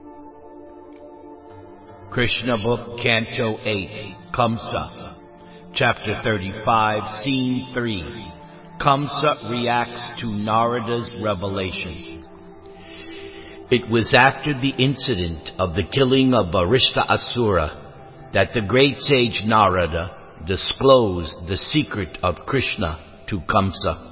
Krishna Book, Canto 8, Kamsa, Chapter 35, Scene 3. Kamsa reacts to Narada's revelation. It was after the incident of the killing of Varishta Asura that the great sage Narada disclosed the secret of Krishna to Kamsa.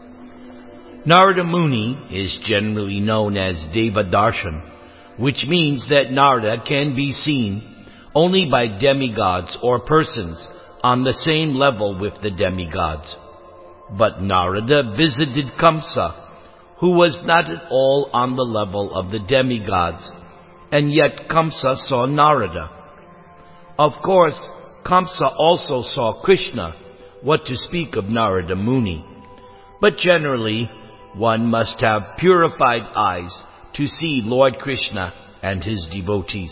Narada Muni is generally known as Devadarshan, which means that Narada can be seen only by demigods or persons on the same level with the demigods. But Narada visited Kamsa, who was not at all on the level of the demigods, and yet Kamsa saw Narada. Of course, Kamsa also saw Krishna, what to speak of Narada Muni. But generally, one must have purified eyes to see Lord Krishna and his devotees.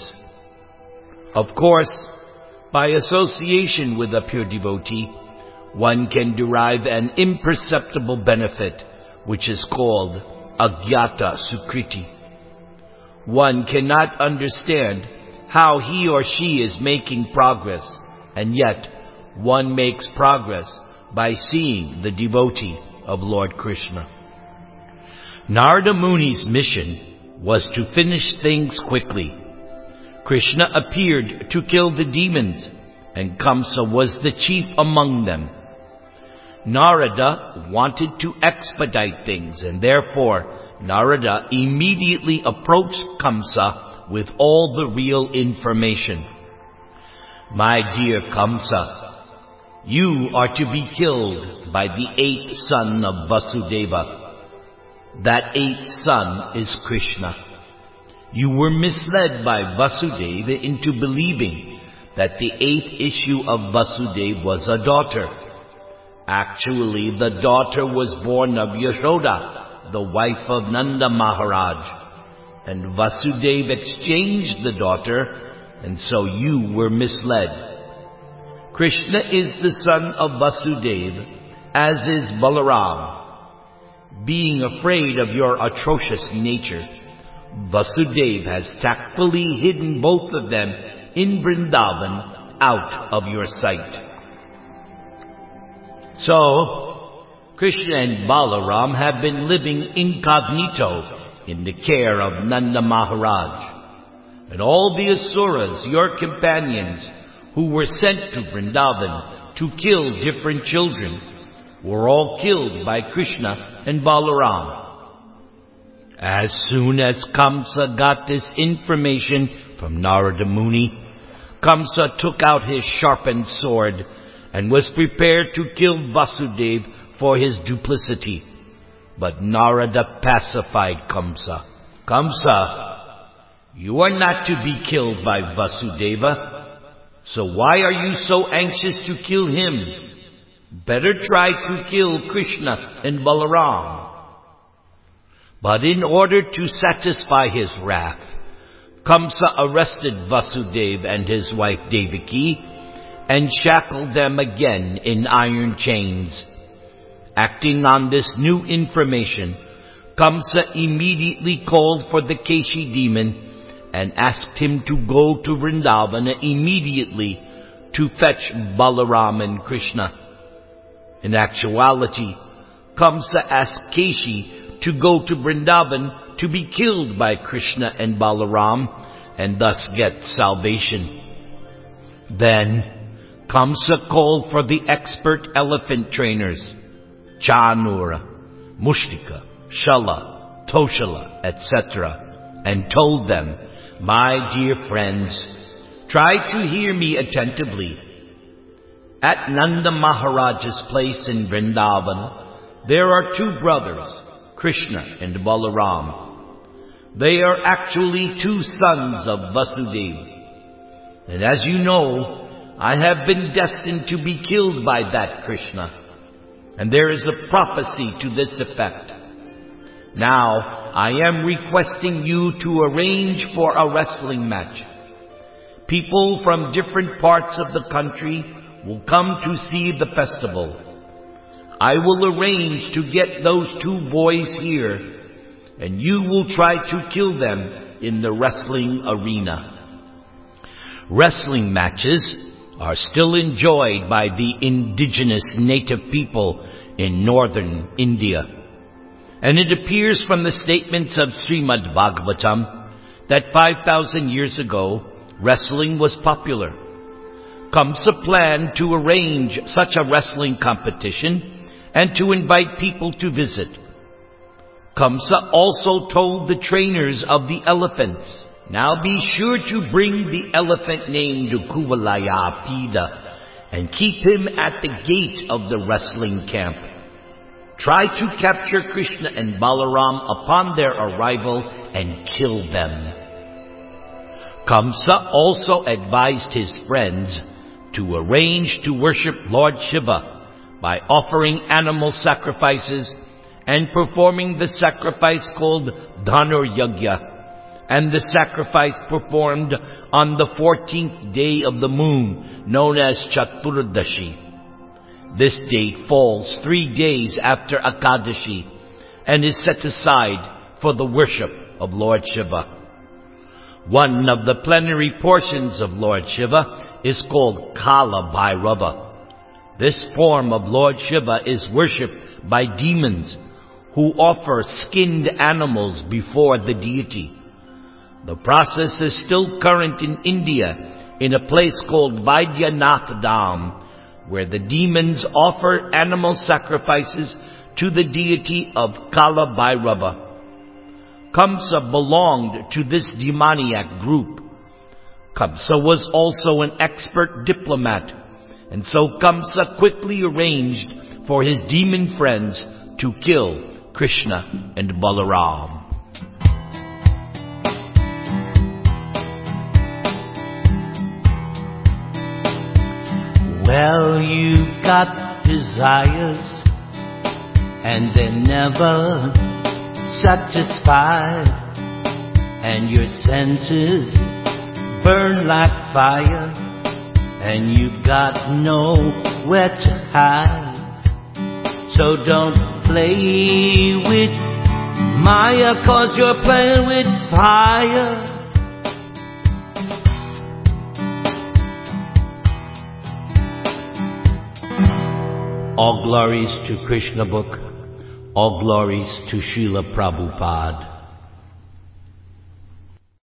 Of course, by association with a pure devotee, one can derive an imperceptible benefit, which is called Agyata Sukriti. One cannot understand how he or she is making progress, and yet one makes progress by seeing the devotee of Lord Krishna. Narada Muni's mission was to finish things quickly. Krishna appeared to kill the demons, and Kamsa was the chief among them. Narada wanted to expedite things, and therefore Narada immediately approached Kamsa with all the real information. My dear Kamsa, you are to be killed by the eighth son of Vasudeva. That eighth son is Krishna. You were misled by Vasudeva into believing that the eighth issue of Vasudeva was a daughter. Actually, the daughter was born of Yashoda, the wife of Nanda Maharaj, and Vasudeva exchanged the daughter, and so you were misled. Krishna is the son of Vasudeva, as is Balaram. Being afraid of your atrocious nature, Vasudeva has tactfully hidden both of them in Vrindavan out of your sight. So, Krishna and Balaram have been living incognito in the care of Nanda Maharaj. And all the Asuras, your companions, who were sent to Vrindavan to kill different children, were all killed by Krishna and Balaram. As soon as Kamsa got this information from Narada Muni, Kamsa took out his sharpened sword and was prepared to kill Vasudeva for his duplicity. But Narada pacified Kamsa. Kamsa, you are not to be killed by Vasudeva, so why are you so anxious to kill him? Better try to kill Krishna and Balaram. But in order to satisfy his wrath, Kamsa arrested Vasudeva and his wife Devaki and shackled them again in iron chains. Acting on this new information, Kamsa immediately called for the Keshi demon and asked him to go to Vrindavana immediately to fetch Balaram and Krishna. In actuality, Kamsa asked Keshi to go to Vrindavan to be killed by Krishna and Balaram and thus get salvation. Then Kamsa called for the expert elephant trainers, Chanura, Mushtika, Shala, Toshala, etc., and told them, my dear friends, try to hear me attentively. At Nanda Maharaj's place in Vrindavan, there are two brothers, Krishna and Balaram. They are actually two sons of Vasudeva. And as you know, I have been destined to be killed by that Krishna. And there is a prophecy to this effect. Now, I am requesting you to arrange for a wrestling match. People from different parts of the country will come to see the festival. I will arrange to get those two boys here, and you will try to kill them in the wrestling arena. Wrestling matches are still enjoyed by the indigenous native people in northern India. And it appears from the statements of Srimad Bhagavatam that 5,000 years ago, wrestling was popular. Kamsa planned to arrange such a wrestling competition and to invite people to visit. Kamsa also told the trainers of the elephants, "Now be sure to bring the elephant named Kuvalaya Pida and keep him at the gate of the wrestling camp. Try to capture Krishna and Balaram upon their arrival and kill them." Kamsa also advised his friends to arrange to worship Lord Shiva by offering animal sacrifices and performing the sacrifice called Dhanur Yagya, and the sacrifice performed on the 14th day of the moon, known as Chaturdashi. This date falls 3 days after Akadashi and is set aside for the worship of Lord Shiva. One of the plenary portions of Lord Shiva is called Kala Bhairava. This form of Lord Shiva is worshipped by demons who offer skinned animals before the deity. The process is still current in India in a place called Vaidyanath Dham, where the demons offer animal sacrifices to the deity of Kala Bhairava. Kamsa belonged to this demoniac group. Kamsa was also an expert diplomat, and so Kamsa quickly arranged for his demon friends to kill Krishna and Balaram. Well, you've got desires, and they're never satisfied, and your senses burn like fire, and you've got nowhere to hide. So don't play with Maya, 'cause you're playing with fire. All glories to Krishna book. All glories to Srila Prabhupada.